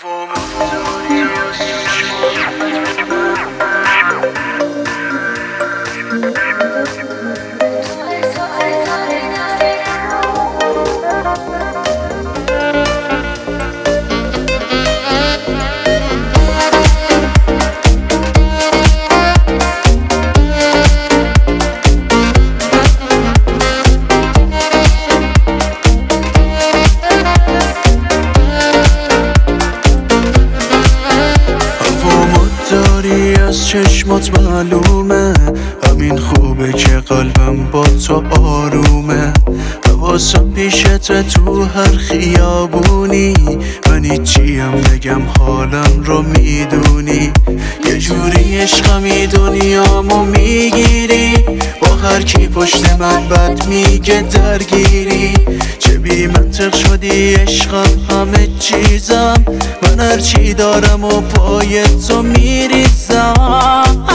داری از چشمات معلومه، همین خوبه که قلبم با تو آرومه. حواسم پیشته تو هر خیابونی، من هیچیم بگم حالم رو میدونی. یه جوری عشقمی دنیامو میگیری، با هر کی پشت من بد میگه درگیری. چه بی منطق شدی عشقم همه چیزم، من هر چی دارم و پای تو میریزم.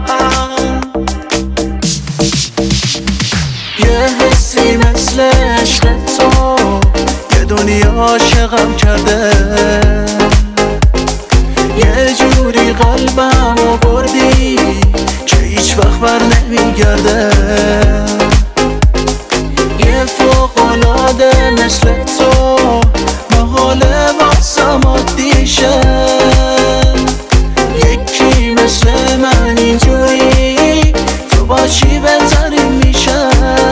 یه حسی مثل عشق تو یه دنیا عاشقم کرده، یه جوری قلبمو بردی که هیچ وقت بر نمیگرده. یه فوق‌العاده مثل تو محاله واسم عادی شه، یکی مثل من اینجوری تو باشی بهترین میشه.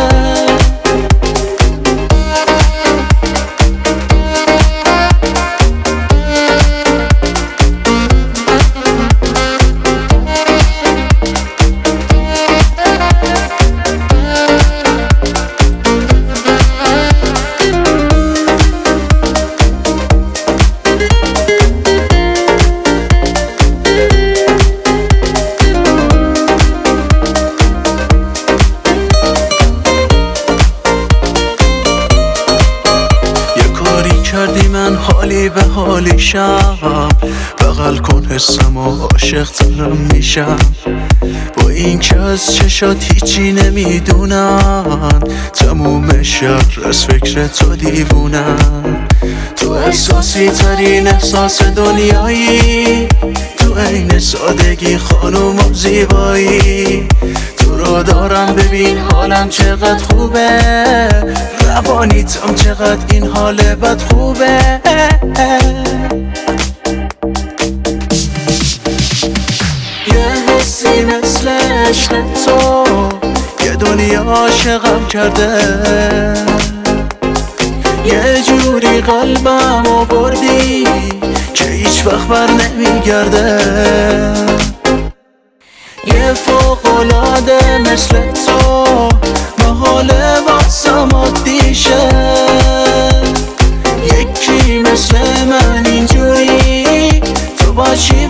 کردی من حالی به حالی شم، بغل کن حسم و عاشق ترم میشم. با این که از چشات هیچی نمیدونن، تموم شهر از فکر تو دیوونن. تو احساسی ترین احساس دنیایی، تو عین سادگی خانوم و زیبایی. تو رو دارم ببین حالم چقدر خوبه، روانیتم چقدر این حال بد خوبه. یه حسی مثل عشق تو یه دنیا عاشقم کرده، یه جوری قلبمو بردی که هیچ وقت بر نمیگرده. یه فوق‌العاده مثل تو محاله واسم عادی شه، یکی مثل من اینجوری تو باشی